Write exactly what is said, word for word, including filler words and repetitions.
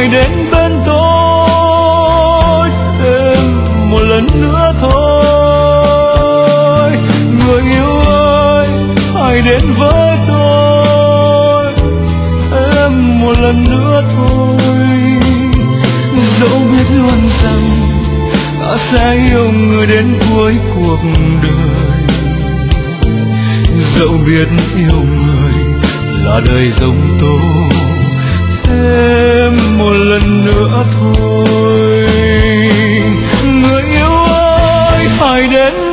đến bên tôi thêm một lần nữa thôi. Người yêu ơi, hãy đến với tôi thêm một lần nữa thôi. Dẫu biết luôn rằng ta sẽ yêu người đến cuối cuộc đời, dẫu biết yêu người là đời giống tố, thêm một lần nữa thôi. Người yêu ơi, hãy đến